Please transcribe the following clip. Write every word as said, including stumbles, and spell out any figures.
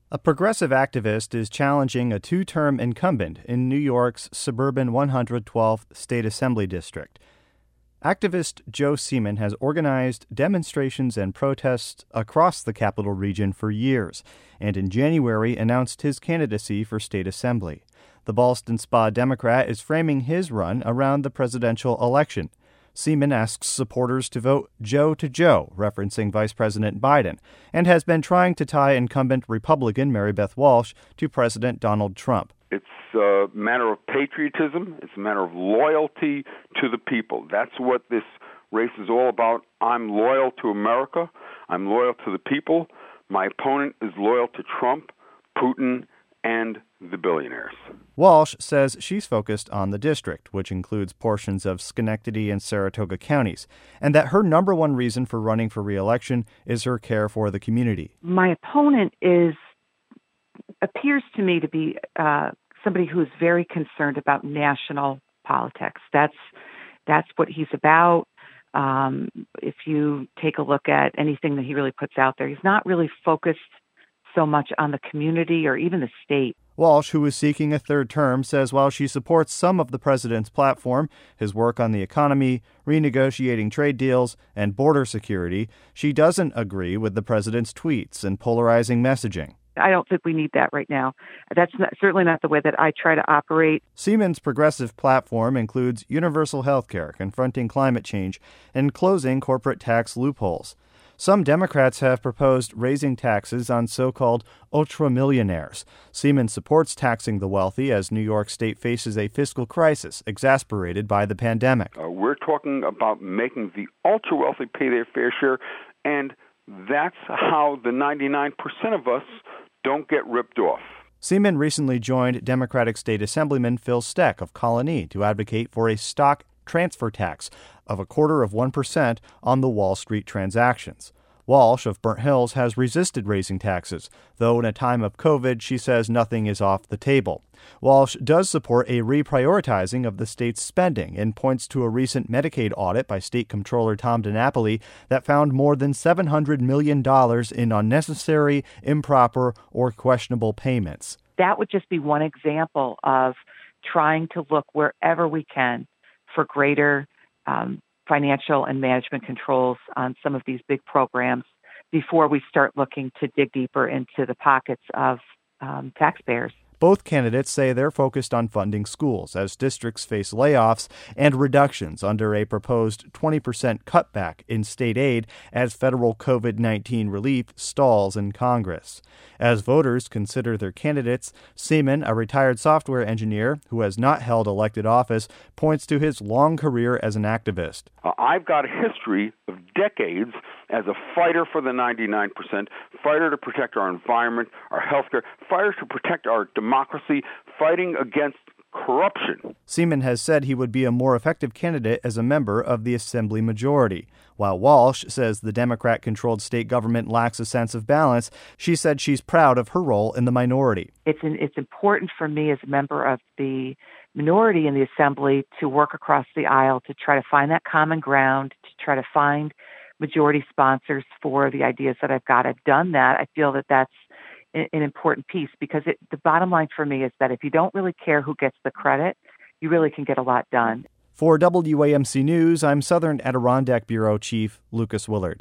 A progressive activist is challenging a two-term incumbent in New York's suburban one hundred twelfth State Assembly District. Activist Joe Seaman has organized demonstrations and protests across the capital region for years, and in January announced his candidacy for state assembly. The Ballston Spa Democrat is framing his run around the presidential election. Seaman asks supporters to vote Joe to Joe, referencing Vice President Biden, and has been trying to tie incumbent Republican Mary Beth Walsh to President Donald Trump. It's a matter of patriotism. It's a matter of loyalty to the people. That's what this race is all about. I'm loyal to America. I'm loyal to the people. My opponent is loyal to Trump, Putin, and the billionaires. Walsh says she's focused on the district, which includes portions of Schenectady and Saratoga counties, and that her number one reason for running for re-election is her care for the community. My opponent is appears to me to be uh, somebody who's very concerned about national politics. That's that's what he's about. Um, if you take a look at anything that he really puts out there, he's not really focused so much on the community or even the state. Walsh, who is seeking a third term, says while she supports some of the president's platform, his work on the economy, renegotiating trade deals, and border security, she doesn't agree with the president's tweets and polarizing messaging. I don't think we need that right now. That's not, certainly not the way that I try to operate. Seaman's progressive platform includes universal health care, confronting climate change, and closing corporate tax loopholes. Some Democrats have proposed raising taxes on so-called ultramillionaires. Seaman supports taxing the wealthy as New York State faces a fiscal crisis exacerbated by the pandemic. Uh, we're talking about making the ultra-wealthy pay their fair share, and that's how the ninety-nine percent of us don't get ripped off. Seaman recently joined Democratic State Assemblyman Phil Steck of Colony to advocate for a stock transfer tax of a quarter of one percent on the Wall Street transactions. Walsh of Burnt Hills has resisted raising taxes, though in a time of COVID, she says nothing is off the table. Walsh does support a reprioritizing of the state's spending and points to a recent Medicaid audit by State Comptroller Tom DiNapoli that found more than seven hundred million dollars in unnecessary, improper, or questionable payments. That would just be one example of trying to look wherever we can for greater um, financial and management controls on some of these big programs before we start looking to dig deeper into the pockets of um, taxpayers. Both candidates say they're focused on funding schools as districts face layoffs and reductions under a proposed twenty percent cutback in state aid as federal COVID nineteen relief stalls in Congress. As voters consider their candidates, Seaman, a retired software engineer who has not held elected office, points to his long career as an activist. Uh, I've got a history of decades as a fighter for the ninety-nine percent, fighter to protect our environment, our healthcare, fighter to protect our democracy, fighting against corruption. Seaman has said he would be a more effective candidate as a member of the Assembly majority. While Walsh says the Democrat-controlled state government lacks a sense of balance, she said she's proud of her role in the minority. It's an, it's important for me as a member of the minority in the Assembly to work across the aisle to try to find that common ground, to try to find majority sponsors for the ideas that I've got. I've done that. I feel that that's an important piece because it, the bottom line for me is that if you don't really care who gets the credit, you really can get a lot done. For W A M C News, I'm Southern Adirondack Bureau Chief Lucas Willard.